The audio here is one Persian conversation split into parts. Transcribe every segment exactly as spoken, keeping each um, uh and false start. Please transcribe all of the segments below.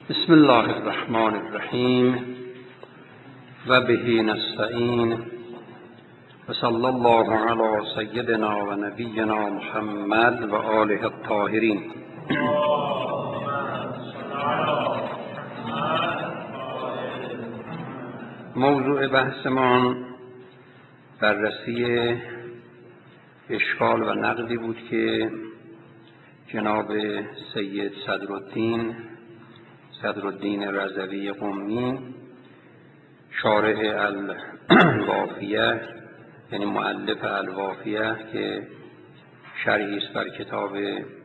بسم الله الرحمن الرحیم و به نستعین و صلی الله علی سیدنا و نبینا محمد و آله الطاهرین. موضوع بحثمان بررسی اشکال و نقدی بود که جناب سید صدرالدین صدرالدین رضوی قمی شارح الوافیه، یعنی مؤلف الوافیه که شرحی است بر کتاب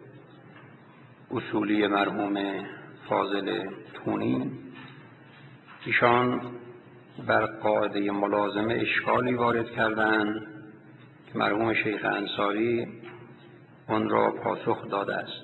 اصولی مرحوم فاضل تونی، ایشان بر قاعده ملازمه اشکالی وارد کردند که مرحوم شیخ انصاری آن را پاسخ داده است.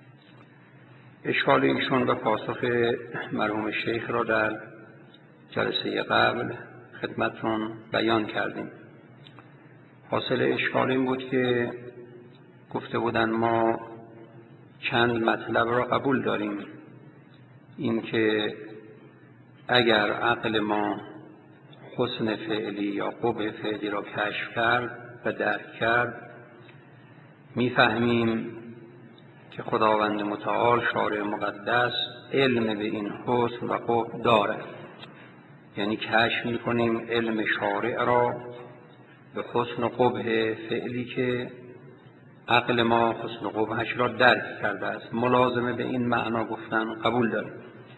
اشکال ایشون و پاسخ مرحوم شیخ را در جلسه قبل خدمتتون بیان کردیم. حاصل اشکال این بود که گفته بودن ما چند مطلب را قبول داریم، این که اگر عقل ما حسن فعلی یا قبح فعلی را کشف کرد و درک کرد، میفهمیم که خداوند متعال شارع مقدس علم به این حسن و قبح دارد، یعنی کشف میکنیم علم شارع را به حسن و قبح فعلی که عقل ما حسن و قبحش را درک کرده است. ملازمه به این معنا گفتن قبول داریم.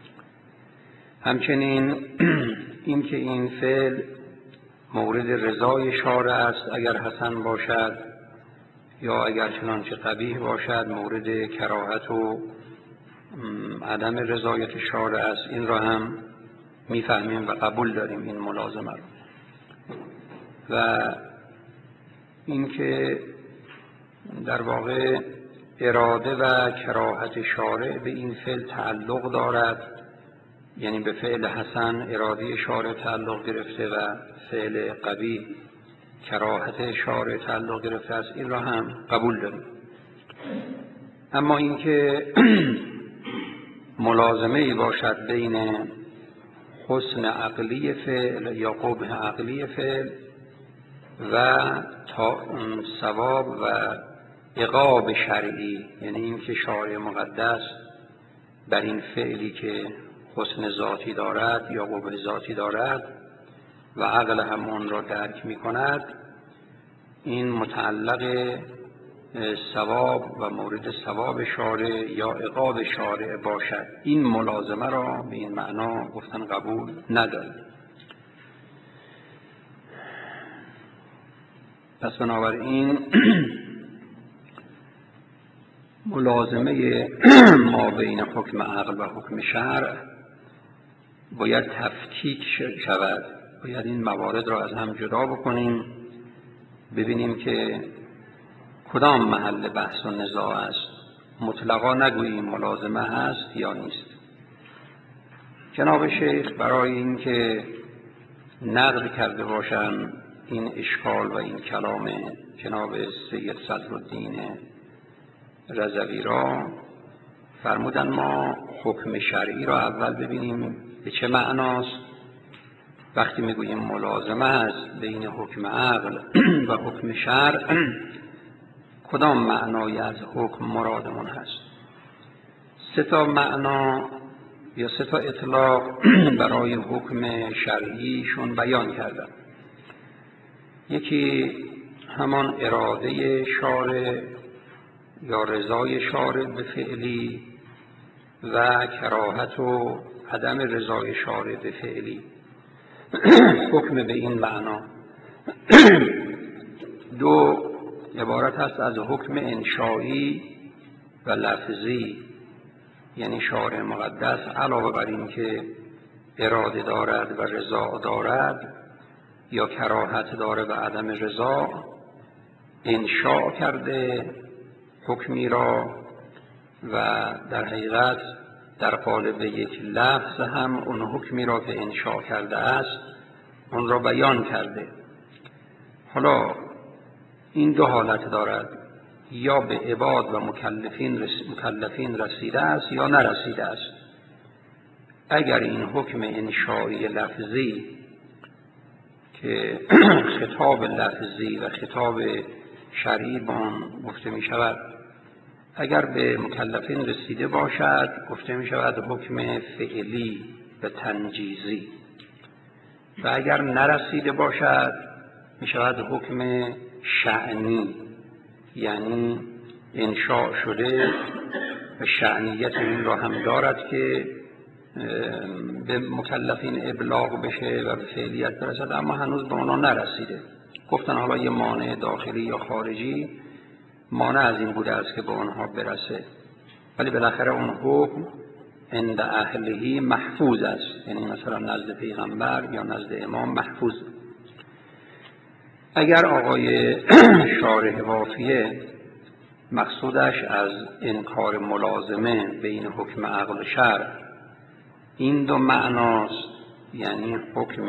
همچنین این که این فعل مورد رضای شارع است اگر حسن باشد، یا اگر چنانچه قبیح باشد مورد کراهت و عدم رضایت شارع است، این را هم میفهمیم و قبول داریم این ملازمه را. و این که در واقع اراده و کراهت شارع به این فعل تعلق دارد، یعنی به فعل حسن اراده شارع تعلق گرفته و فعل قبیح کراهت شارع تعلق گرفته است، این را هم قبول داریم. اما اینکه ملازمه ای باشد بین حسن عقلی فعل یا قبح عقلی فعل و ثواب و عقاب شرعی، یعنی اینکه شارع مقدس بر این فعلی که حسن ذاتی دارد یا قبح ذاتی دارد و عقل هم اون را درک می کند، این متعلق ثواب و مورد ثواب شارع یا عقاب شارع باشد. این ملازمه را به این معنا گفتن قبول ندارد. پس بنابراین ملازمه ما بین حکم عقل و حکم شرع باید تفکیک شود. باید این موارد را از هم جدا بکنیم، ببینیم که کدام محل بحث و نزاع است. مطلقا نگوییم ملازمه هست یا نیست. جناب شیخ برای اینکه نقد کرده باشند این اشکال و این کلام جناب سید صدرالدین رضوی را، فرمودن ما حکم شرعی را اول ببینیم به چه معناست. وقتی میگوییم ملازمه است بین حکم عقل و حکم شرع، کدام معنایی از حکم مرادمون هست؟ سه تا معنا یا سه تا اطلاق برای حکم شرعیشون بیان کردن. یکی همان اراده شارع یا رضای شارع به فعلی و کراهت و عدم رضای شارع به فعلی، حکم به این معنا. دو عبارت است از حکم انشایی و لفظی، یعنی شارع مقدس علاوه بر این که اراده دارد و رضا دارد یا کراهت دارد و عدم رضا، انشاء کرده حکمی را و در حقیقت در قالب یک لفظ هم اون حکمی را که انشاء کرده است اون را بیان کرده. حالا این دو حالت دارد، یا به عباد و مکلفین رس... مکلفین رسیده است یا نرسیده است. اگر این حکم انشایی لفظی که خطاب لفظی و خطاب شرعی با آن گفته می شود اگر به مکلفین رسیده باشد گفته می شود حکم فعلی و تنجیزی، و اگر نرسیده باشد می شود حکم شأنی، یعنی انشاء شده و شأنیت این را هم دارد که به مکلفین ابلاغ بشه و به فعلیت برسد، اما هنوز به اونا نرسیده. گفتن حالا یه مانع داخلی یا خارجی مانع از این بوده است که به اونها برسه، ولی بالاخره اون حکم عند اهلهی محفوظ است، یعنی مثلا نزد پیغمبر یا نزد امام محفوظ. اگر آقای شارح وافیه مقصودش از انکار ملازمه بین حکم عقل و شرع این دو معناست، یعنی حکم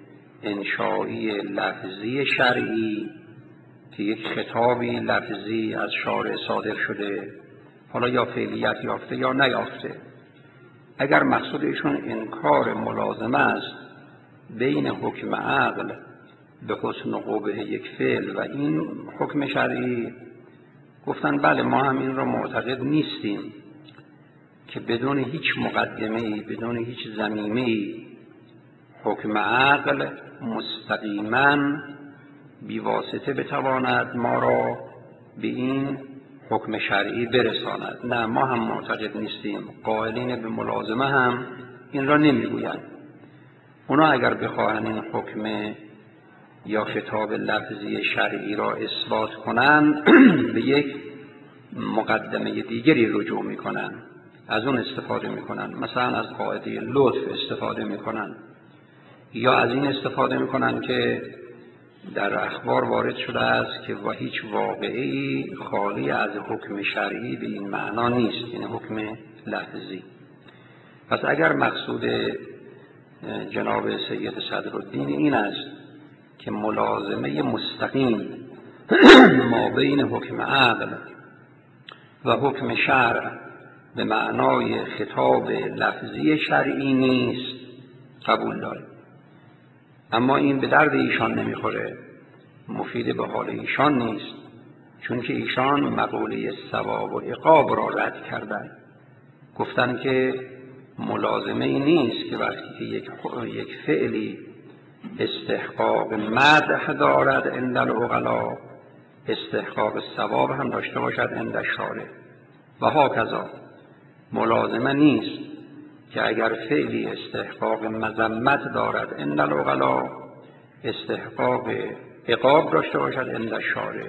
انشایی لفظی شرعی که یک خطابی لفظی از شارع صادر شده، حالا یا فعلیت یافته یا نیافته، اگر مقصود ایشون انکار ملازمه است بین حکم عقل به حسن و قبح یک فعل و این حکم شرعی، گفتن بله ما هم این را معتقد نیستیم که بدون هیچ مقدمه‌ای بدون هیچ ضمیمه‌ای حکم عقل مستقیما بیواسطه بتواند ما را به این حکم شرعی برساند. نه، ما هم معتقد نیستیم. قائلین به ملازمه هم این را نمیگویند. اونا اگر بخواهند این حکم یا خطاب لفظی شرعی را اثبات کنند به یک مقدمه دیگری رجوع میکنن، از اون استفاده میکنن، مثلا از قاعده لطف استفاده میکنن، یا از این استفاده میکنن که در اخبار وارد شده است که و هیچ واقعی خالی از حکم شرعی به این معنا نیست، یعنی حکم لفظی. پس اگر مقصود جناب سید صدرالدین این است که ملازمه مستقیم ما بین حکم عقل و حکم شرع به معنای خطاب لفظی شرعی نیست، قبول داریم، اما این به درد ایشان نمیخوره، مفید به حال ایشان نیست، چون که ایشان مقوله ثواب و عقاب را رد کردن. گفتن که ملازمه ای نیست که وقتی که یک یک فعلی استحقاق مدح دارد عند العقلا استحقاق ثواب هم داشته باشد عند الشارع، و هاکذا ملازمه نیست که اگر فعلی استحقاق مذمت دارد عند العقلا استحقاق عقاب داشته باشد عند الشارع.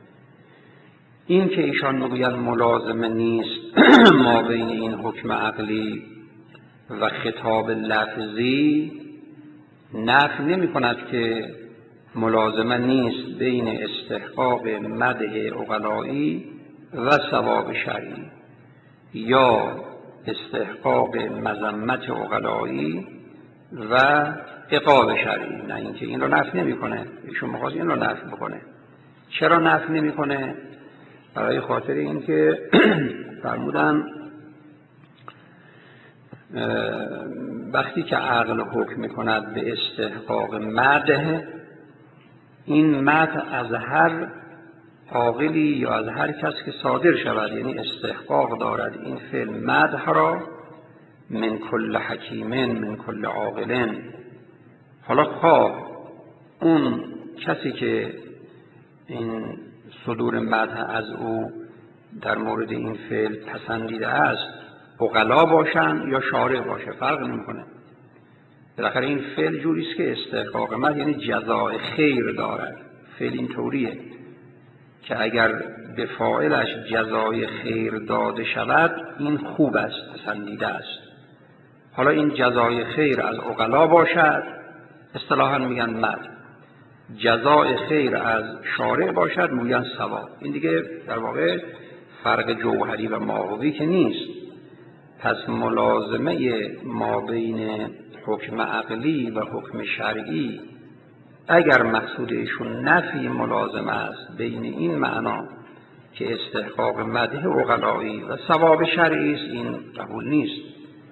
این که ایشان میگویند ملازمه نیست ما بین این حکم عقلی و خطاب لفظی نفی نمی کند که ملازمه نیست بین استحقاق مدح عقلایی و ثواب شرعی یا استحقاق مذمت عقلایی و عقاب شرعی. نه، اینکه این رو نفی نمی کنه، ایشون می‌خواد این رو نفی بکنه. چرا نفی نمی کنه؟ برای خاطر اینکه فرمودن وقتی که عقل حکم می‌کند به استحقاق مدح، این مدح از هر عاقلی یا از هر کس که صادر شود، یعنی استحقاق دارد این فعل مدح را من کل حکیمن من کل عاقلن. حالا خواه اون کسی که این صدور مدح از او در مورد این فعل پسندیده است عقلا باشن یا شارع باشه، فرق نمیکنه. بالاخره این فعل جوری است که استحقاق مدح یعنی جزای خیر دارد. فعل این طوریه که اگر به فاعلش جزای خیر داده شود این خوب است، پسندیده است. حالا این جزای خیر از عقلا باشد اصطلاحاً میگن مدح، جزای خیر از شارع باشد میگن ثواب. این دیگه در واقع فرق جوهری و ماهوی که نیست. پس ملازمه ما بین حکم عقلی و حکم شرعی اگر مقصود ایشون نفی ملازمه است بین این معنا که استحقاق مدح عقلایی و ثواب شرعی است، این قبول نیست.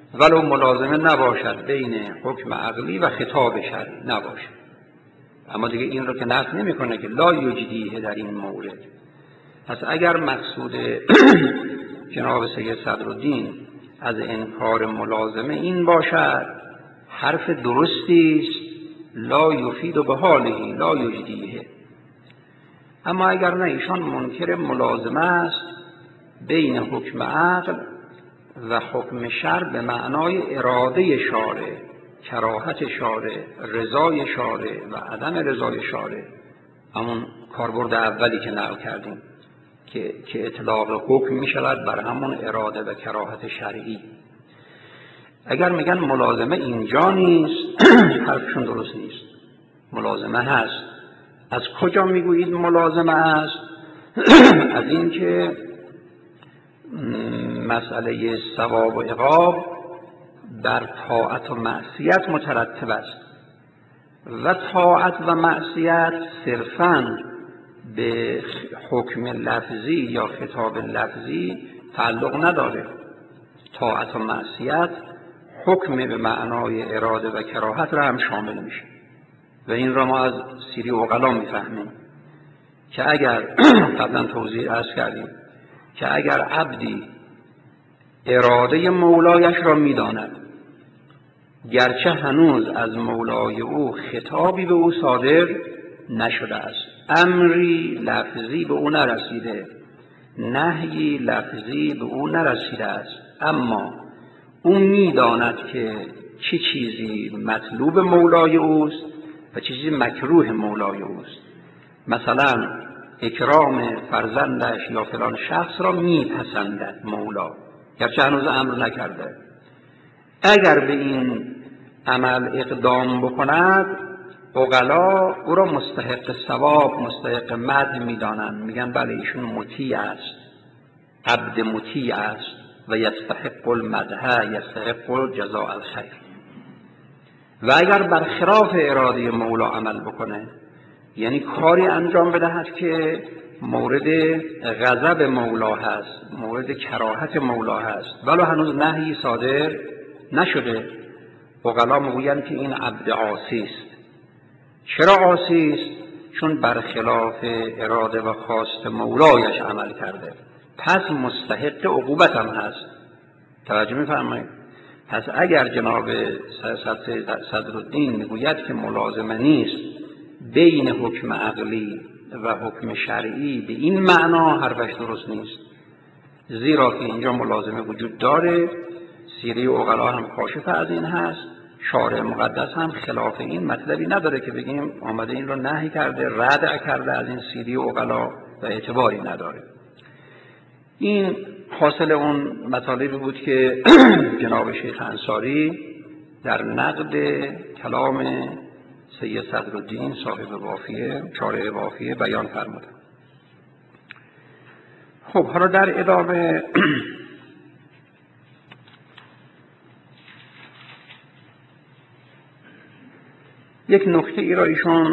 ولو ملازمه نباشد بین حکم عقلی و خطاب شرعی نباشد. اما دیگه این رو که نفی نمی‌کنه که لا یجدیه در این مورد. پس اگر مقصود جناب سید صدرالدین از انکار ملازمه این باشد، حرف درستی است، لا یفید به حاله لا یجدیه. اما اگر نه، ایشان منکر ملازمه است بین حکم عقل و حکم شرع به معنای اراده شارع، کراهت شارع، رضای شارع و عدم رضای شارع. همون کاربرد اولی که نقل کردیم که که اطلاق حکم می شود بر همون اراده و کراهت شرعی. اگر میگن ملازمه اینجا نیست، حرفشون درست نیست. ملازمه هست. از کجا میگویید ملازمه است؟ از این که مسئله ثواب و عقاب بر طاعت و معصیت مترتب است و طاعت و معصیت صرفاً به حکم لفظی یا خطاب لفظی تعلق نداره. طاعت و معصیت حکم به معنای اراده و کراهت را هم شامل میشه و این را ما از سیری عقلا میفهمیم که اگر قبلا توضیح عرض کردیم که اگر عبدی اراده مولایش را میداند، گرچه هنوز از مولای او خطابی به او صادر نشده است، امری لفظی به او نرسیده، نهی لفظی به او نرسیده است، اما او میداند که چه چیزی مطلوب مولای اوست و چه چیزی مکروه مولای اوست. مثلا اکرام فرزندش یا فلان شخص را میپسندد مولا، گرچه هنوز امر نکرده. اگر به این عمل اقدام بکند، عقلا او را مستحق ثواب، مستحق مدح میدانند، میگن بله ایشون مطیع است، عبد مطیع است و یستحق المدح، یستحق جزاء الخیر. و اگر برخلاف اراده مولا عمل بکنه، یعنی کاری انجام بدهد که مورد غضب مولا هست، مورد کراهت مولا هست، ولو هنوز نهی صادر نشده، عقلا میگویند که این عبد عاصی است. چرا عاصی است؟ چون برخلاف اراده و خواست مولایش عمل کرده، پس مستحق عقوبت هم هست. توجه می‌فرمایید؟ پس اگر جناب صدرالدین میگوید که ملازمه نیست بین حکم عقلی و حکم شرعی، به این معنا حرفش درست نیست، زیرا که اینجا ملازمه وجود داره، سیره عقلا هم کاشف از این هست، شارع مقدس هم خلاف این مطلبی نداره که بگیم آمده این رو نهی کرده، ردع کرده از این سیره عقلا و اعتباری نداره. این حاصل اون مطالبی بود که جناب شیخ انصاری در نقد کلام سید صدرالدین صاحب وافیه، شارح وافیه بیان فرمود. خب حالا در ادامه یک نکته ای را ایشون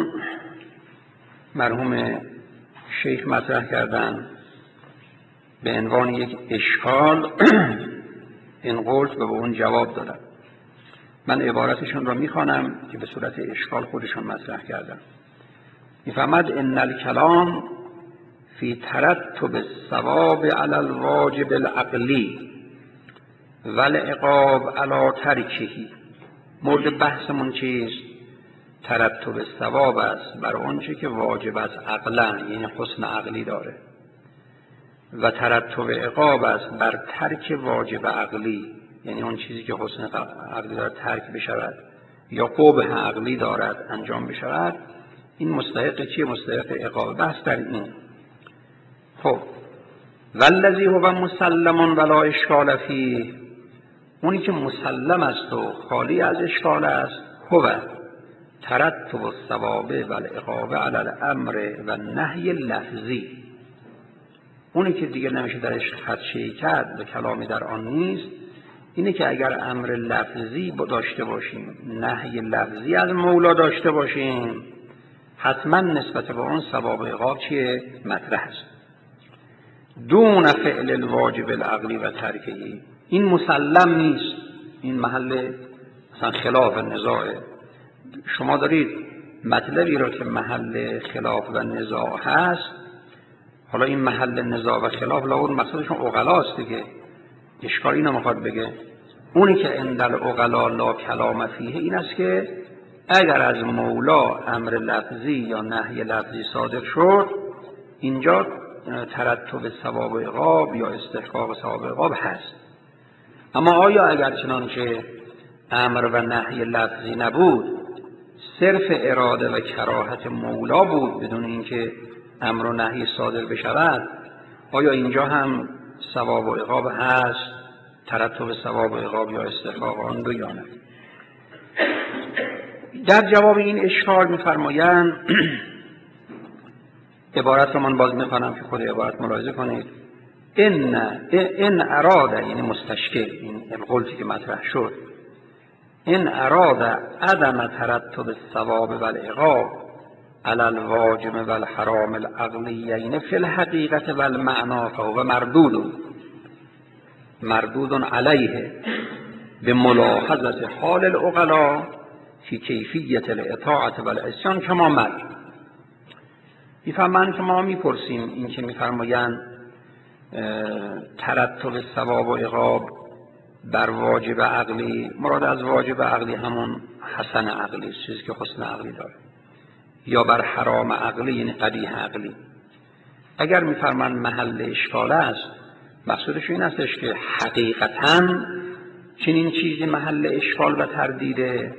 مرحوم شیخ مطرح کردن به عنوان یک اشکال این قلت و به اون جواب دادن. من عبارتشون را میخوانم که به صورت اشکال خودشون مطرح کردن. میفهمد ان الکلام فی ترتب الثواب علی الواجب العقلی والعقاب علی ترکه. مورد بحثمون چیست؟ ترتب ثواب است بر آنچه که واجب است عقلا، یعنی حسن عقلی داره، و ترتب عقاب است بر ترک واجب عقلی، یعنی اون چیزی که حسن عقلی دارد ترک بشود یا قبح عقلی دارد انجام بشود. این مستحق چیه؟ مستحق عقاب. بحث در این. خب والذی هو مسلم ولا اشکال فیه، اونی که مسلم است و خالی از اشکال است، هو ترتب الثواب والعقاب علی الامر و نهی لفظی. اونی که دیگه نمیشه درش خدشه‌ای کرد و کلامی در آن نیست، اینه که اگر امر لفظی داشته باشیم، نهی لفظی از مولا داشته باشیم، حتما نسبت به اون ثواب و عقاب چیه؟ مطرح است. دون فعل الواجب العقلی و ترکهی. این مسلم نیست، این محل مثلا خلاف نزاعه. شما دارید مطلبی رو که محل خلاف و نزاع هست، حالا این محل نزاع و خلاف لاول مقصودشون عقلاست دیگه، اشکال اینو میخواد بگه. اونی که اندل عقلا لا کلام فیه این است که اگر از مولا امر لفظی یا نهی لفظی صادر شد، اینجا ترتب ثواب و عقاب یا استحقاق ثواب و عقاب هست. اما آیا اگر چنانچه امر و نهی لفظی نبود، صرف اراده و کراهت مولا بود بدون اینکه امر و نهی صادر بشود، آیا اینجا هم ثواب و عقاب هست، ترتب ثواب و عقاب یا استحقاق آن دو یا نه؟ در جواب این اشکال می‌فرمایند عبارت رو من باز می‌خوانم که خود عبارت ملاحظه کنید. ان ان اراده، یعنی مستشکل این القلتی که مطرح شد، ان اراده عدم ترتب الثواب و العقاب علی الواجب و الحرام العقلیین فی الحقیقت و المعنی فهو مردود مردود علیه به ملاحظه حال العقلاء فی کیفیت الاطاعت و العصیان کما مر. میفهمن که ما میپرسیم این که میفرمایند ترتب ثواب و عقاب بر واجب عقلی، مراد از واجب عقلی همون حسن عقلی، چیزی که حسن عقلی داره، یا بر حرام عقلی یعنی قبیح عقلی. اگر میفرمایند محل اشکال است، مقصودش این استش که حقیقتاً چنین چیزی محل اشکال و تردیده.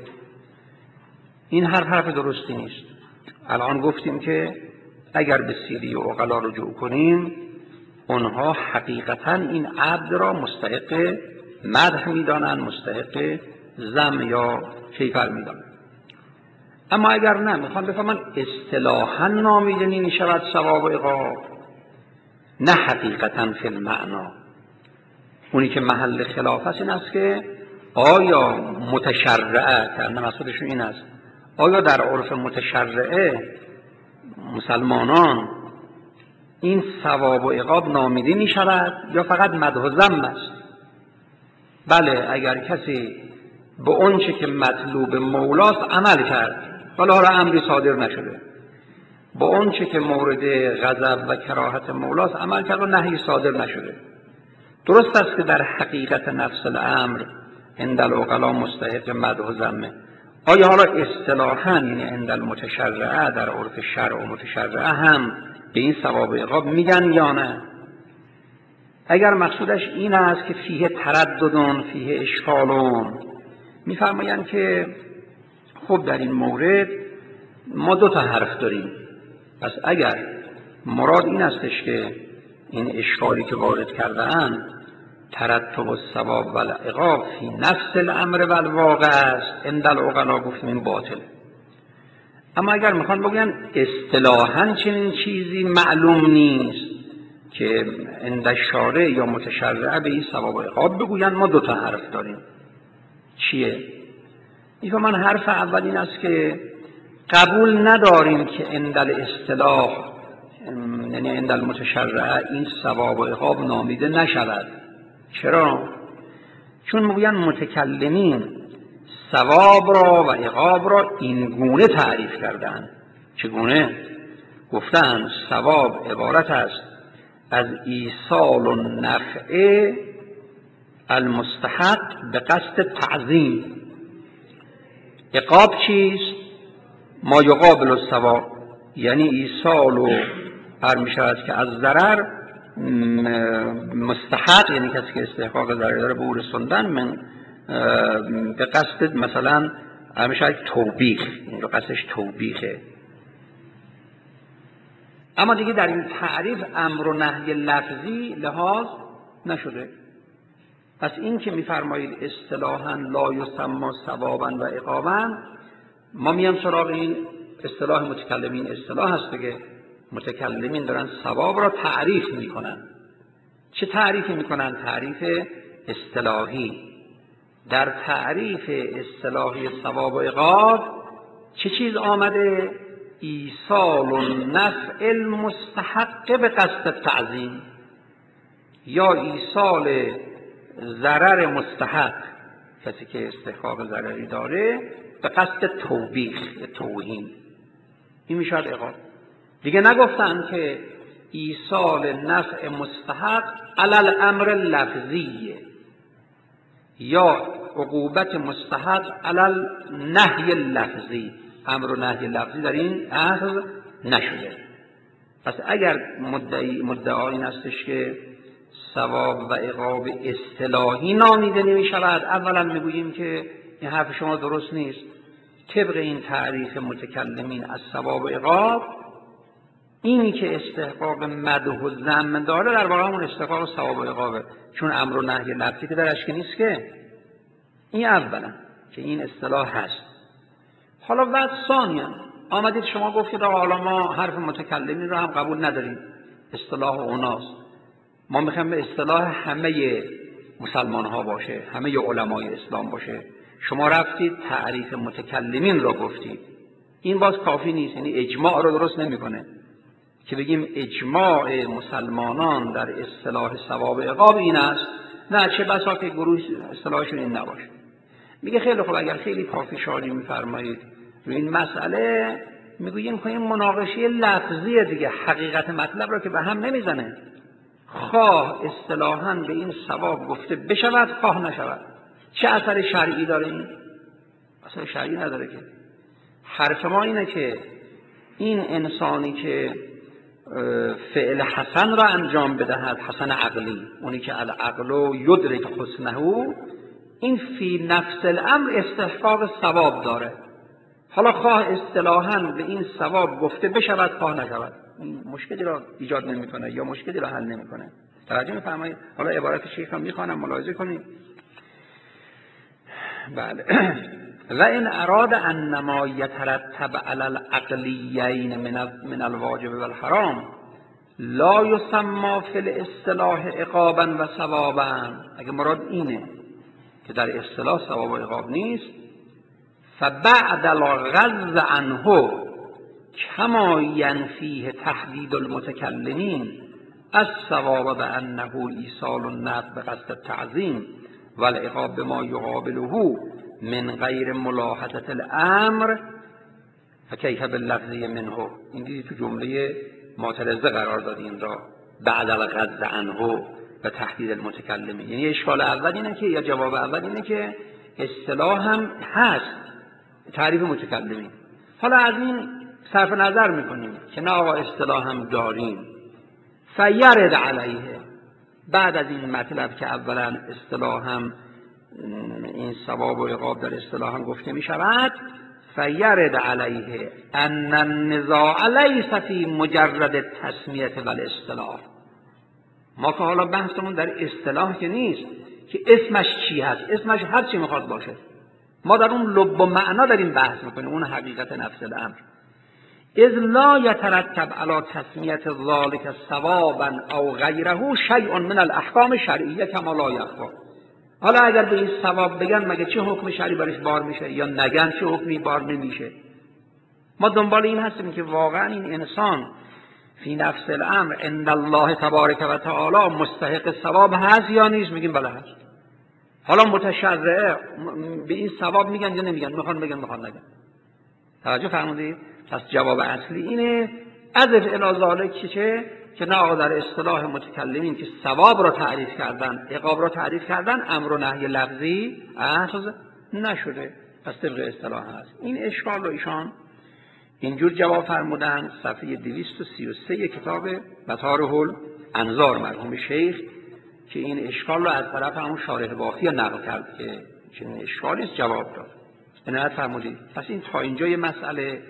این هر حرف درستی نیست. الان گفتیم که اگر به سیری و عقلا رجوع کنیم، اونها حقیقتاً این عبد را مستحق مدح میدانند، مستحق ذم یا کیفر میدانند. اما اگر نه، میخوان بفهمن اصطلاحاً نامیده نمی شود ثواب و عقاب، نه حقیقتاً فی المعنا. اونی که محل خلاف است این است که آیا متشرعه، که مقصودشون این است، آیا در عرف متشرعه مسلمانان این ثواب و عقاب نامیده می شود یا فقط مدح و ذم است؟ بله، اگر کسی به اون چه که مطلوب مولاست عمل کرد، ولی حالا امری صادر نشده، به اون چه که مورد غضب و کراهت مولاست عمل کرد و نهی صادر نشده، درست است که در حقیقت نفس الامر عند العقلاء مستحق مدح و ذمه. آیا حالا اصطلاحاً یعنی عند المتشرعه در عرف شرع و متشرعه هم به این ثواب و عقاب میگن یا نه؟ اگر مقصودش این است که فیه ترددون فیه اشکالون، میفرمایند که خب در این مورد ما دو تا حرف داریم. پس اگر مراد این استش که این اشکالی که وارد کرده‌اند ترتب الثواب و العقاب فی نفس الامر و الواقع است، عند العقلاء گفتیم این باطل. اما اگر میخوان بگن اصطلاحاً چنین چیزی معلوم نیست که عند الشارع یا متشرع به این ثواب و عقاب بگویند، ما دو تا حرف داریم. چیه؟ این من حرف اول این است که قبول نداریم که عند الاصطلاح یعنی عند المتشرع این ثواب و عقاب نامیده نشود. چرا؟ چون میگویند متکلمین ثواب را و عقاب را این گونه تعریف کردند. چگونه؟ گفتند ثواب عبارت است از ایصال النفع المستحق به قصد تعظیم. عقاب چیست؟ ما یقابل الثواب، یعنی ایصال و هر می شود که از ضرر مستحق، یعنی کسی که استحقاق ضرر داره به او رسوندن، من به قصد مثلا هر می شود توبیخ، این قصدش توبیخه. اما دیگه در این تعریف امر و نهی لفظی لحاظ نشده. پس این که می‌فرمایید اصطلاحاً لا یسمى ثوابا و عقابا، ما میام سراغ این اصطلاح متکلمین. اصطلاح هست دیگه، متکلمین دارن ثواب را تعریف میکنن. چه تعریفی میکنن؟ تعریف اصطلاحی. در تعریف اصطلاحی ثواب و عقاب چه چیز آمده؟ ایصال النفع المستحق به قصد تعظیم، یا ایصال ضرر مستحق کسی که استحقاق ضرری داره به قصد توبیخ، توهین، این میشود عقاب. دیگه نگفتن که ایصال نفع مستحق علی الامر لفظیه یا عقوبت مستحق علی النهی لفظی. امر و نهی لفظی در این اصل نشده. پس اگر مدعی مدعا این هستش که ثواب و عقاب اصطلاحی نامیده نمی شود، اولا میگوییم که این حرف شما درست نیست. طبق این تعریف متکلمین از ثواب و عقاب، اینی که استحقاق مدح و ذم داره در واقع اون استحقاق ثواب و عقابه، چون امر و نهی لفظی که درش که نیست. که این اولا که این اصطلاح هست. حالا بعد ثانیاً آمدید شما گفتید حالا ما حرف متکلمین رو هم قبول نداریم، اصطلاح اوناست، ما میخوایم به اصطلاح همه مسلمان ها باشه، همه علمای اسلام باشه. شما رفتید تعریف متکلمین رو گفتید. این باز کافی نیست، یعنی اجماع رو درست نمیکنه که بگیم اجماع مسلمانان در اصطلاح ثواب و عقاب این است. نه، چه بسا که گروه اصطلاحشون این نباشه. میگه خیلی خوب، اگر خیلی پافشاری میفرمایید روی این مسئله، میگوییم که این مناقشه لفظیه دیگه، حقیقت مطلب رو که به هم نمیزنه. خواه اصطلاحاً به این ثواب گفته بشود، خواه نشود. چه اثر شرعی داره این؟ اثر شرعی نداره. که حرف ما اینه که این انسانی که فعل حسن را انجام بدهد، حسن عقلی، اونی که العقل یدرک حسنه، این فی نفس الامر استحقاق ثواب داره. حالا خواه اصطلاحاً به این ثواب گفته بشود، خواه نشود، این مشکلی را ایجاد نمیکنه یا مشکلی را حل نمیکنه. توجه می‌فرمایید؟ حالا عبارت شیخ هم میخوانم، ملاحظه کنید. بله. و این اراد انما یترتب علی العقلیین من من الواجب و الحرام لا یسمى فی الاصطلاح عقابا و ثوابا. اگه مراد اینه که در اصطلاح ثواب و عقاب نیست، فبعد الغض عنه کما ینفیه تحدید المتکلمین الثواب بانه ایصال النفع بقصد التعظیم و العقاب بما یقابله من غیر ملاحظه الامر فکیف باللفظی منه. این دیدی تو جمله معترضه قرار داد این را، بعد الغض عنه و تحدید المتکلمین. یعنی اشکال اول اینه که، یا جواب اول اینه که اصطلاح هم هست، تعریف متکلمین. حالا از این صرف نظر میکنیم که نه آقا اصطلاح هم داریم، فیرد علیه. بعد از این مطلب که اولا اصطلاح هم این ثواب و عقاب در اصطلاح هم گفته می شود، فیرد علیه ان النزاع لیس فی مجرد تسمیه و الاصطلاح. ما که حالا بحثمون در اصطلاح که نیست که اسمش چی هست، اسمش هر چی میخواد باشه، ما در اون لب و معنا داریم بحث میکنیم، اون حقیقت نفس الامر. اذ لا یترتب علی تسمیه ذلک ثوابا او غیره شیء من الاحکام شرعیه کما لا یخفی. حالا اگر به این ثواب بگن، مگه چه حکم شرعی برش بار میشه؟ یا نگن چه حکمی بار نمیشه؟ ما دنبال این هستیم که واقعا این انسان فی نفس الامر ان الله تبارک و تعالی مستحق ثواب هست یا نیست؟ میگیم بله هست. حالا متشرعه به این ثواب میگن یا نمیگن؟ میخوان بگن، میخوان نگن. توجه فرمودید؟ پس جواب اصلی اینه اضف الی ذلک چه که نه آقا در اصطلاح متکلمین که ثواب را تعریف کردن، عقاب را تعریف کردن، امر و نهی لفظی اخذ نشده، پس طبق اصطلاح هست. این اشکال رو ایشان اینجور جواب فرمودن صفحه دویست و سی و سه کتاب بطارح الانظار مرحوم شیخ، که این اشکال رو از طرف همون شارح باقی نقل کرد که چنین اشکالی است، جواب داد. عنایت فرمودید. پس این تا اینجا یه مسئله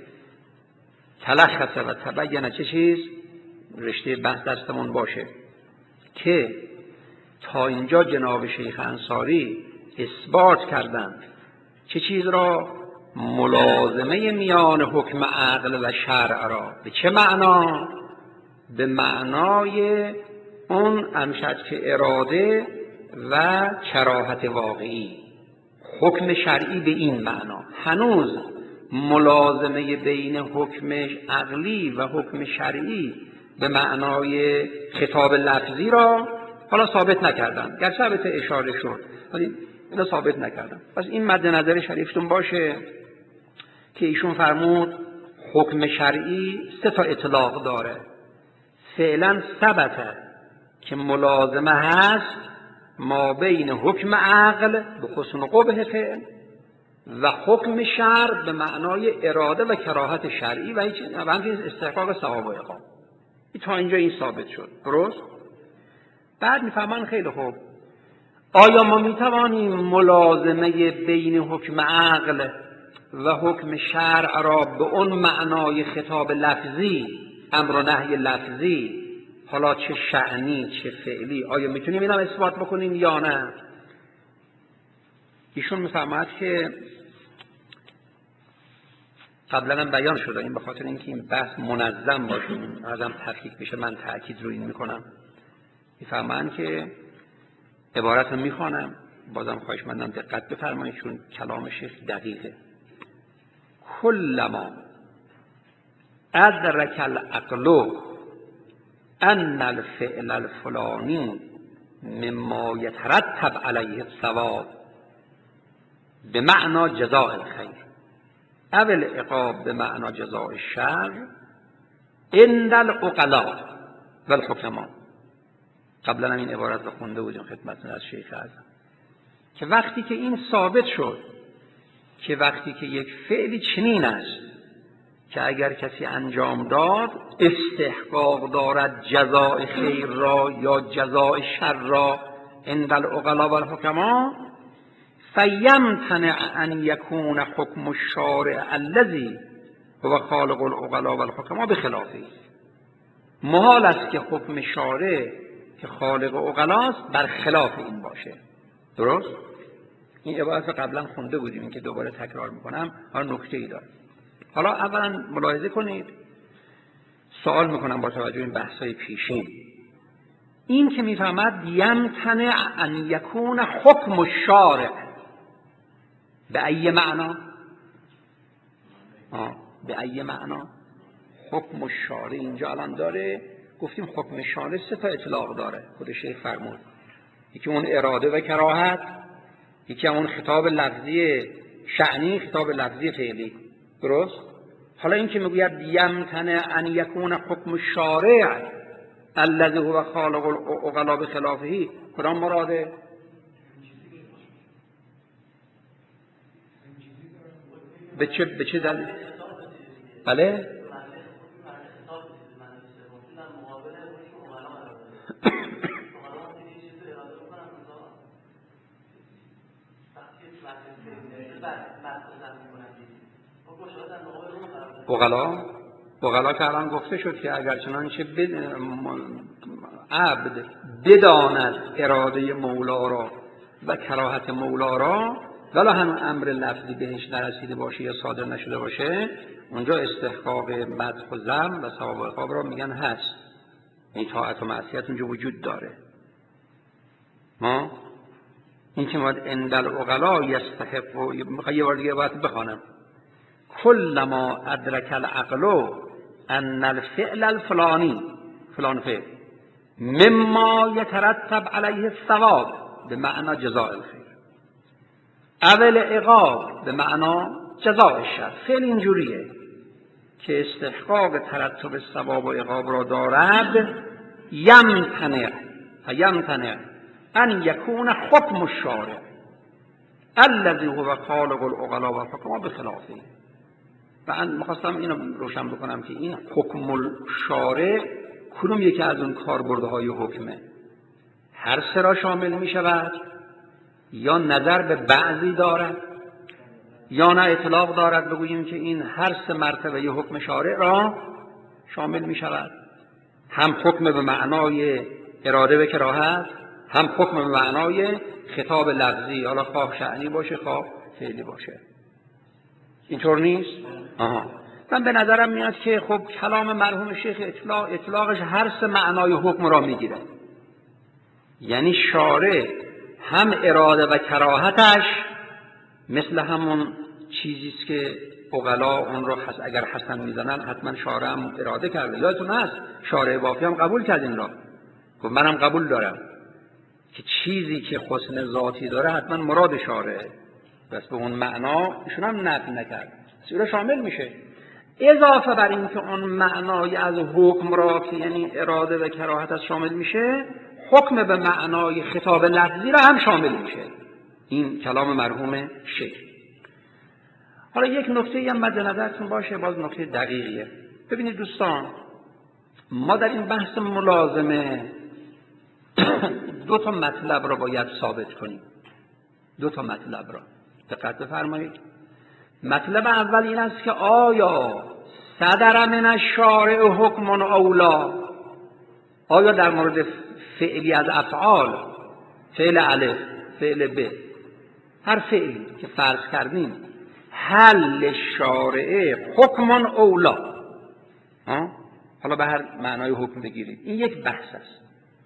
تلخصه و تبینه چه چیز رشته بحث دستمون باشه که تا اینجا جناب شیخ انصاری اثبات کردند چه چیز را؟ ملازمه میان حکم عقل و شرع را. به چه معنا؟ به معنای اون امشد که اراده و کراهت واقعی. حکم شرعی به این معنا. هنوز ملازمه بین حکم عقلی و حکم شرعی به معنای خطاب لفظی را حالا ثابت نکردن، گرچه البته اشاره شد، ولی اینو ثابت نکردم. پس این مد نظر شریفتون باشه که ایشون فرمود حکم شرعی سه تا اطلاق داره. فعلا ثبته که ملازمه هست ما بین حکم عقل به حسن قبح فعل و حکم شرع به معنای اراده و کراهت شرعی و هیچ و همچنین استحقاق ثواب و عقاب. تا اینجا این ثابت شد. درست؟ بعد میفهمن خیلی خوب آیا ما میتوانیم ملازمه بین حکم عقل و حکم شرع را به اون معنای خطاب لفظی، امر و نهی لفظی، حالا چه شأنی چه فعلی، آیا میتونیم اینا اثبات بکنیم یا نه؟ ایشون میفهمد که قبلا هم بیان شده، این به خاطر اینکه این بحث منظم باشه ازم تفکیک بشه من تأکید رو این میکنم. میفهمن که عبارت رو میخوانم، بازم خواهش مندم دقت بفرمایید چون کلام شیخ دقیقه. کلما ادرک العقل ان الفعل الفلانی مما یترتب علیه الثواب به معنی جزاء الخیر او العقاب به معنی جزاء الشر عند العقلاء و الحکما. قبلا هم این عبارت رو خونده بودیم خدمتتون از شیخ اعظم که وقتی که این ثابت شد که وقتی که یک فعلی چنین است که اگر کسی انجام داد استحقاق دارد جزاء خیر را یا جزاء شر را عند العقلاء و الحکما فیمتنع ان یکون حکم الشارع الذی هو خالق العقلاء و الحکما بخلافه. محال است که حکم شارع که خالق عقلاست بر خلاف این باشه. درست؟ این عبارت قبلا خونده بودیم، این که دوباره تکرار میکنم ها نکته ای داره. حالا اولا ملاحظه کنید، سوال میکنم با توجه این بحثای پیشین، این که میفهمد یمتنع ان یکون حکم الشارع به ای معنا؟ آه. به ای معنا؟ حکم الشارع اینجا الان داره، گفتیم حکم شارع سه تا اطلاق داره، خود شیخ فرمود. یکی اون اراده و کراهت، یکی اون خطاب لفظی شأنی، خطاب لفظی فعلی. درست؟ حالا این که میگوید یمتنع ان یکون حکم الشارع الذی هو خالق العقلاء بخلافه، کدام مراده؟ به چه به چه دلیل؟ بله؟ عقلا عقلا که الان گفته شد که اگر چنانچه عبد بداند اراده مولا را و کراهت مولا را ولی هم امر لفظی بهش نرسیده باشه یا صادر نشده باشه، اونجا استحقاق مدح و ذم و ثواب و عقاب را میگن هست. این طاعت و معصیت اونجا وجود داره. ما این که ما عند العقلاء یستحق و یه بار دیگه باید بخوانم کلما ادرک العقل ان الفعل الفلانی فلان فعل مما یترتب علیه الثواب به معنی جزاء الخیر اول عقاب به معنی جزاء الشر. فعل اینجوریه که استحقاق ترتب ثواب و عقاب را دارد، یمتنع یمتنع ان یکون حکم الشارع الذی هو خالق العقلاء و الحکما بخلافه. و من می‌خواستم اینو روشن بکنم که این حکم الشارع کدوم یکی از اون کاربردهای حکمه؟ هر سه را شامل می شود یا نظر به بعضی دارد یا نه اطلاق دارد بگوییم که این هر سه مرتبه ی حکم شارع را شامل می شود، هم حکم به معنای اراده و کراهت، هم حکم به معنای خطاب لفظی، حالا خواه شأنی باشه خواه فعلی باشه. اینطور نیست؟ آها. من به نظرم میاد که خب کلام مرحوم شیخ اطلاق اطلاقش هر سه معنای حکم را میگیره. یعنی شارع هم اراده و کراهتش مثل همون چیزیست که عقلا اون رو حس اگر حسن میزنن حتما شارع هم اراده کرده. یادتون هست شارع بافی هم قبول کرد این را، گفت منم قبول دارم. که چیزی که حسن ذاتی داره حتما مراد شارعه، بس به اون معنا ایشون هم نفی نکرد، سیره شامل میشه. اضافه بر این که اون معنای از حکم را که یعنی اراده و کراهت از شامل میشه، حکم به معنای خطاب لفظی را هم شامل میشه. این کلام مرحوم شیخ. حالا یک نکته هم مد نظرتون باشه، باز نکته دقیقیه. ببینید دوستان، ما در این بحث ملازمه دو تا مطلب را باید ثابت کنیم. دو تا مطلب را دقت بفرمایید. مطلب اول این است که آیا صدر من الشارع حکم اولا، آیا در مورد فعلی از افعال، فعل الف، فعل ب، هر فعلی که فرض کردیم، حل شارع حکم اولا، حالا به هر معنای حکم بگیرید، این یک بحث است.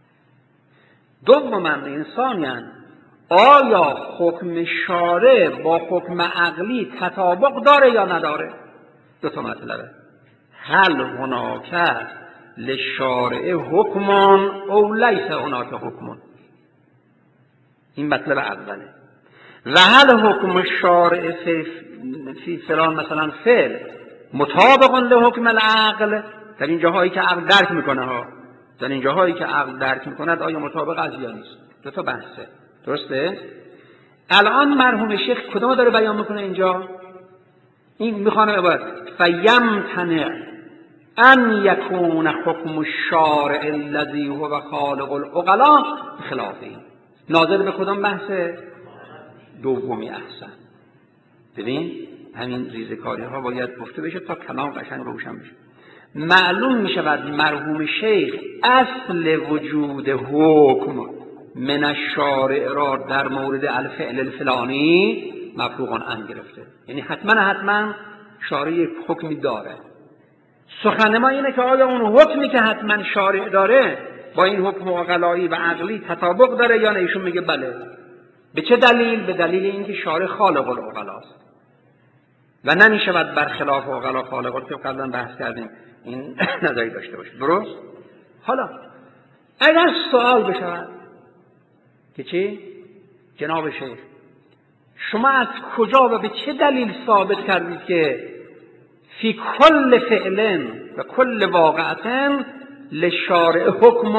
دوما انسانیان، آیا حکم شارع با حکم عقلی تطابق داره یا نداره؟ دو تا مطلبه. هل هناک للشارع حکم او لیس هناک حکم، این مطلب اوله. و هل حکم الشارع فی, فی فلان مثلا فعل مطابق لحکم العقل، در این جاهایی که عقل درک میکنه ها، در این جاهایی که عقل درک میکند آیا مطابق از یا نیست؟ دو تا بحثه، درسته؟ الان مرحوم شیخ کدوم داره بیان میکنه اینجا؟ این میخوانه باید فیمتنع ان یکون حکم الشارع الذی هو خالق العقلاء خلافه، ناظر به کدوم بحثه؟ دومی احسن. ببین همین ریزکاری ها باید گفته بشه تا کلام قشنگ روشن بشه. معلوم می شود مرحوم شیخ اصل وجود حکم من الشارع را در مورد الفعل الفلانی مفروغ عنه گرفته، یعنی حتما حتما شارع حکمی داره. سخن ما اینه که آیا اون حکمی که حتما شارع داره با این حکم عقلایی و عقلی تطابق داره یا نه؟ ایشون میگه بله. به چه دلیل؟ به دلیل اینکه شارع خالق العقلاست و نمیشود برخلاف عقلا خالق، که قبلا بحث کردیم این نظری داشته باشه، درست؟ حالا اگر سوال بشود که چی؟ جناب شیخ شما از کجا و به چه دلیل ثابت کردید که فی کل فعل و کل واقعة للشارع حکم؟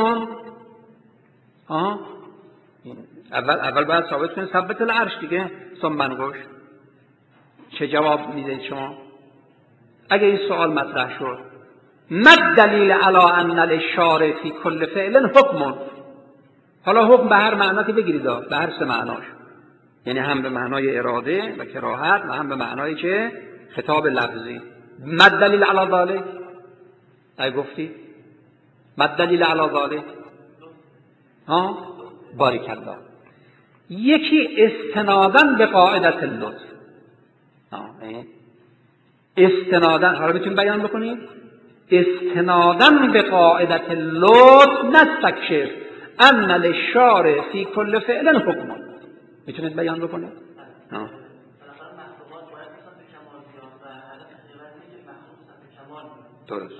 آه اول اول باید ثابت کنید ثبت العرش دیگه، ثم منقوش. چه جواب میدید شما اگه این سوال مطرح شد؟ ما دلیل علی ان للشارع فی کل فعل حکم؟ حالا حکم به هر معنا که بگیرید، به هر سه معناش، یعنی هم به معنای اراده و کراهت و هم به معنای چه؟ خطاب لفظی. ما دلیل علی ذلک؟ ای گفتی ما دلیل علی ذلک؟ ها بارک الله. یکی استنادن به قاعدت اللطف، استنادن، حالا میتونیم بیان بکنیم استنادن به قاعدت اللطف نستکشف ان للشارع فی کل فعل حکم، میتونید بیان بکنید؟ ها درست.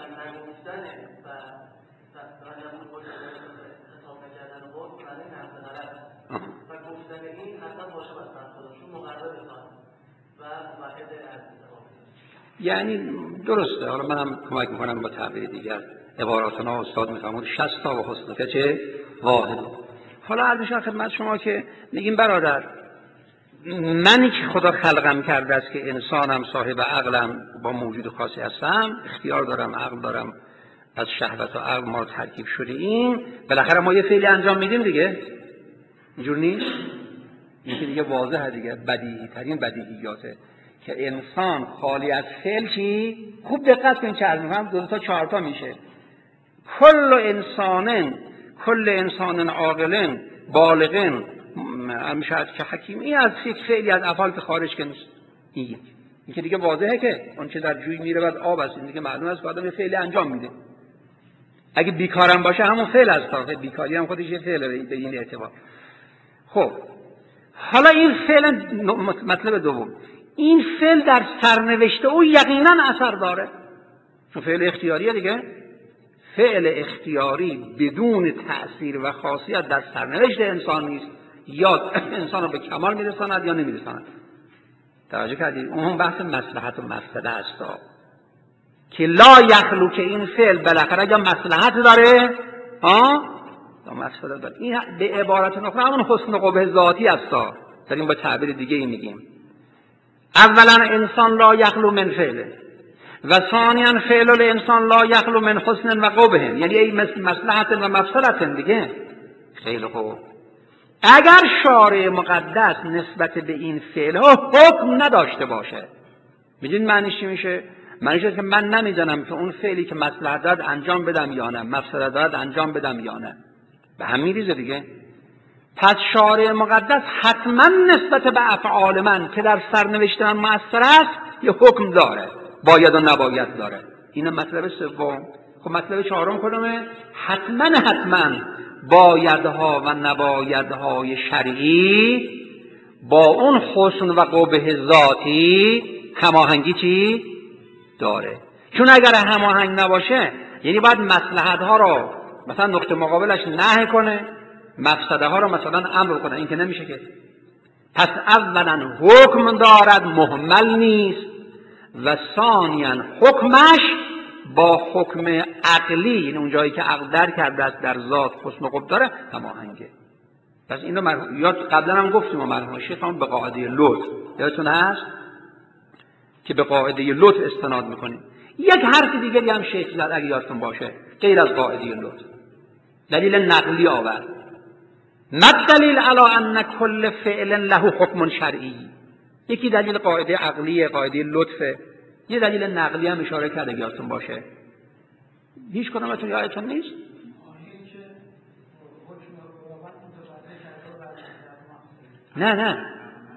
یعنی درسته. حالا منم کمک میکنم با تعبیر دیگر، عباراتنا استاد میفرمود شصت تا و حسن چه واحد. حالا عرض شد خدمت شما که میگیم برادر منی که خدا خلقم کرده است که انسانم، صاحب عقلم، با موجود خاصی هستم، اختیار دارم، عقل دارم، از شهوت و عقل ما ترکیب شده این، بالاخره ما یه فعلی انجام میدیم دیگه، اینجور نیست؟ این که دیگه واضحه دیگه، بدیهی ترین بدیهیاته که انسان خالی از فعل چی؟ خوب دقت کنید چه عرض می‌کنم، دو تا چهار تا میشه. کل انسان کل انسان عاقل بالغ میشه که حکیم، این از فعلی از افعال که خارج که نیست. این یک این که دیگه واضحه که اون چه در جوی میره بعد آب است، این دیگه معلوم است که آدم یه فعلی انجام میده. اگه بیکارم باشه همون فعل است، تا بیکاری هم خودش یه فعله به این اعتبار. خب حالا این فعل مطلب دوم، این فعل در سرنوشت او یقینا اثر داره، چون فعل اختیاریه دیگه. فعل اختیاری بدون تأثیر و خاصیت در سرنوشت انسان نیست، یا انسان رو به کمال میرساند یا نمیرساند. توجه کردید؟ اون بحث مصلحت و مفسده است که لا یخلو، که این فعل بالاخره اگر مصلحت داره ها یا مفسده داره. این به عبارت نخبه همون حسن و قبح ذاتی است. داریم با تعبیر دیگه ای میگیم اولا انسان لا یخلو من فعله و ثانیا فعل الانسان لا یخلو من حسن و قبح، یعنی ای مثل مصلحت و مفسدت دیگه. خیلی خوب، اگر شارع مقدس نسبت به این فعل ها حکم نداشته باشه، میدونید معنیش چی میشه؟ معنیش که من نمیدونم که اون فعلی که مصلحت داد انجام بدم یا نه، مفسدت داد انجام بدم یا نه، به هم میریزه دیگه. پس شارع مقدس حتما نسبت به افعال من که در سرنوشت من مؤثر است یه حکم داره، باید و نباید داره. این مطلب سوم. خب مطلب چهارم کدومه؟ حتما حتما بایدها و نبایدهای شرعی با اون حسن و قبح ذاتی هماهنگی چی داره. چون اگر هماهنگ نباشه یعنی باید مصلحت ها رو مثلا نقطه مقابلش نهی کنه، مفسده ها رو مثلا امر کنه، این که نمیشه که. پس اولا حکم دارد، مهمل نیست، و ثانیا حکمش با حکم عقلی، یعنی اون جایی که عقل در کرده است در ذات حسن و قبح داره هماهنگه. پس اینو مرحوم یاد قبلا هم گفتیم و مرحوم شیخ هم به قاعده لطف یادتون هست که به قاعده لطف استناد میکنیم. یک حرف دیگری هم شیخ زد اگه یادتون باشه غیر از قاعده لطف، دلیل نقلی آورد. ما دلیل علی ان کل فعل له حکم شرعی. یکی دلیل قاعده عقلی قاعده لطفه، یه دلیل نقلی هم اشاره کرده اگه یادتون باشه. هیچ کدومتون یادتون نیست؟ نه نه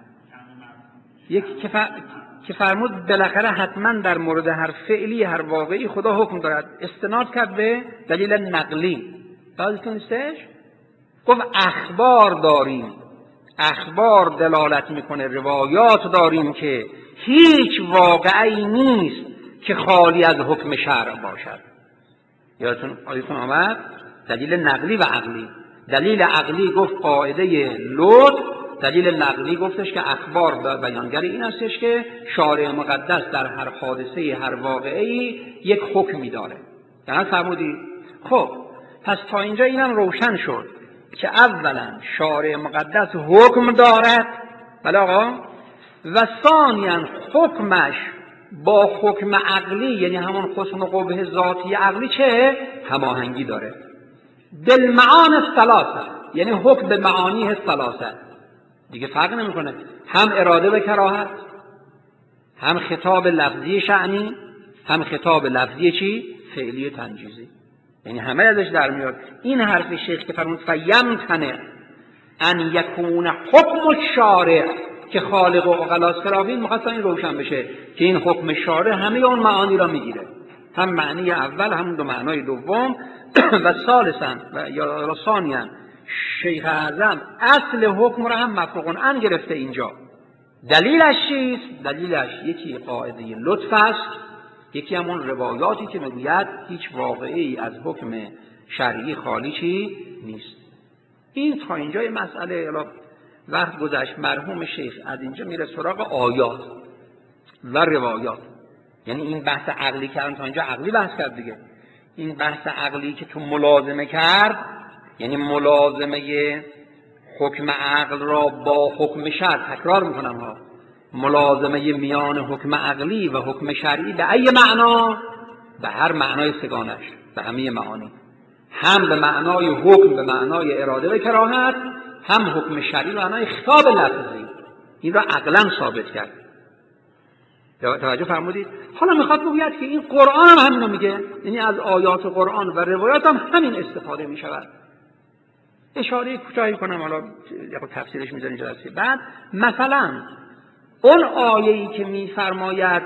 یکی که فر... که فرمود بالاخره حتما در مورد هر فعلی هر واقعی خدا حکم دارد، استناد کرد به دلیل نقلی. یادتون نیستش؟ گفت اخبار داریم، اخبار دلالت میکنه، روایات داریم که هیچ واقعی نیست که خالی از حکم شرع باشد. یادتون آیتون آمد؟ دلیل نقلی و عقلی. دلیل عقلی گفت قاعده لطف، دلیل نقلی گفتش که اخبار بیانگر این استش که شارع مقدس در هر حادثه هر واقعی یک حکمی داره. یعنی فرمودی خب پس تا اینجا اینم روشن شد که اولا شارع مقدس حکم دارد، بله آقا، و ثانیا حکمش با حکم عقلی یعنی همون حسن و قبح ذاتی عقلی چه هماهنگی داره. بالمعانی الثلاثه، یعنی حکم به معانی الثلاثه دیگه فرق نمیکنه، هم اراده به کراهت، هم خطاب لفظی شأنی، هم خطاب لفظی چی فعلی تنجیزی، یعنی همه ازش در میاد. این حرف شیخ که فرمود فیمتنع ان یکون حکم الشارع که خالق و عقلا سرافین، می‌خواست این روشن بشه که این حکم شارع همه اون معانی را میگیره، هم معنی اول هم دو معنای دوم. و ثالثاً و یا ثانیاً شیخ اعظم اصل حکم را هم مفروغ عنه گرفته اینجا. دلیلش چیست؟ دلیلش یکی قاعده لطف است، یکی همون روایاتی که میگوید هیچ واقعی از حکم شرعی خالی چی نیست. این تا اینجای مسئله. وقت گذشت، مرحوم شیخ از اینجا میره سراغ آیات و روایات. یعنی این بحث عقلی که تا اینجا عقلی بحث کرد دیگه، این بحث عقلی که تو ملازمه کرد، یعنی ملازمه حکم عقل را با حکم شرع، تکرار میکنم ها، ملازمه میان حکم عقلی و حکم شرعی به ای معنا؟ به هر معنای سگانش، به همه معانی، هم به معنای حکم به معنای اراده و کراهت، هم حکم شرعی به معنای خطاب لفظی. این را عقلا ثابت کرد. توجه فرمودید؟ حالا میخواد بگوید که این قرآن هم همینو میگه، یعنی از آیات قرآن و روایات هم همین استفاده میشود. اشاره کوتاهی کنم، حالا تفسیرش میذاریم جلسه بعد. مثلا اون آیه‌ای که میفرماید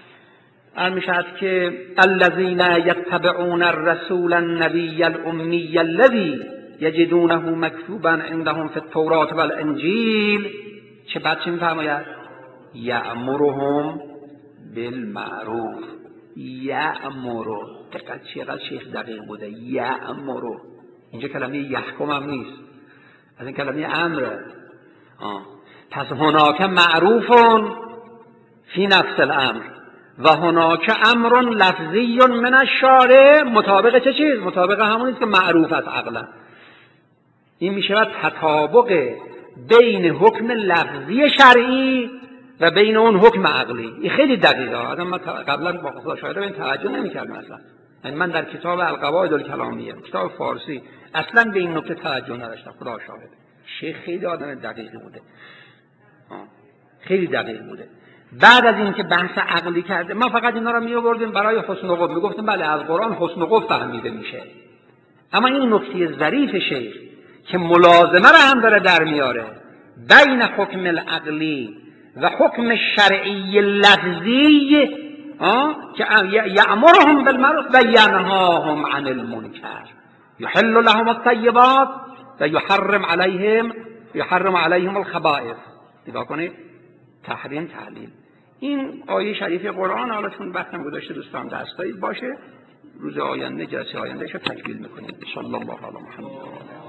میشد که الذین یتبعون الرسول النبی الامی الذی یجدونه مکتوبا عندهم فی التوراة والانجیل، چه بعد چه میفرماید؟ یأمرهم بالمعروف یأمرو. دقت چقدر شیخ دقیق بوده. یأمرو اینجا کلمه یحکم هم نیست، از این کلمه امره. آه. پس هناک معروفون فی نفس الامر و هناک امر لفظی من الشارع. مطابق چه چیز؟ مطابق همونیست که معروف است عقلا. این میشه تطابق بین حکم لفظی شرعی و بین اون حکم عقلی. این خیلی دقیقه. آدم من قبلا با خدا شاهده به این توجه نمی‌کردم اصلا. یعنی من در کتاب القواعد الکلامیه، کتاب فارسی، اصلا به این نکته توجه نداشتم. خدا شاهده. شیخ خیلی آدم دقیقی بوده. آه. خیلی دقیق بوده. بعد از اینکه بحث عقلی کرده، ما فقط اینا رو می آوردیم برای حسن قف، میگفتیم بله از قرآن حسن قف فهمیده میشه. اما این نکته ظریف شیخ که ملازمه رو هم داره در میاره بین حکم العقلی و حکم شرعی لفظی، که یأمرهم بالمعروف و ینهاهم عن المنکر، یحل لهم الطیبات و یحرم علیهم یحرم علیهم الخبائث. نگاه کنید، تحریم تعلیل. این آیه شریفه قرآن، حالا چون وقتم گذاشته دوستان دستایی باشه، روز آینده جلسه آینده شو تکمیل میکنیم. صلی الله علی محمد.